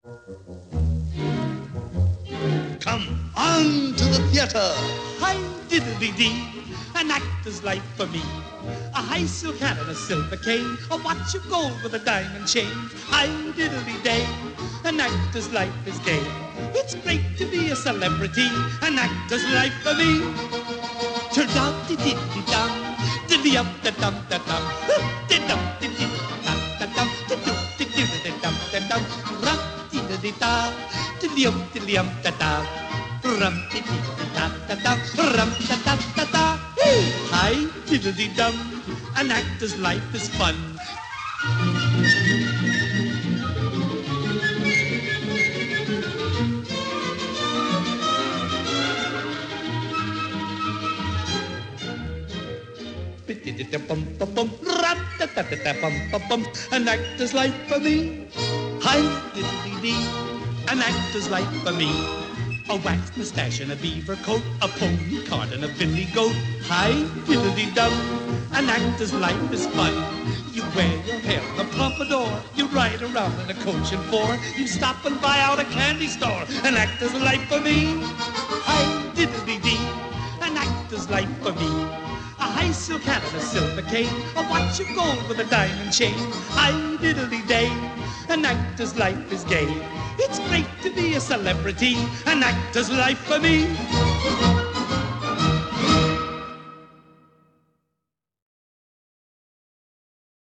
Come on to the theater. Hi diddly dee, an actor's life for me. A high silk hat and a silver cane, a watch of gold with a diamond chain. Hi diddly day, an actor's life is gay. It's great to be a celebrity, an actor's life for me. Dum di di di dum, di up da dum da dum, di dum di di dum da dum, di do di do di dum da dum, rum di di da, di da da, rum di di da da da, rum da da da da. Hi diddly dum, an actor's life is fun. An actor's life for me. Hi diddly dee, an actor's life for me. A waxed mustache and a beaver coat, a pony cart and a billy goat. Hi diddly dum, an actor's life is fun. You wear your hair in a pompadour, you ride around in a coach and four, you stop and buy out a candy store. An actor's life for me. Hi diddly dee, an actor's life for me. A high silk hat and a silver cane, a watch of gold with a diamond chain. Hi diddly day, an actor's life is gay. It's great to be a celebrity, an actor's life for me.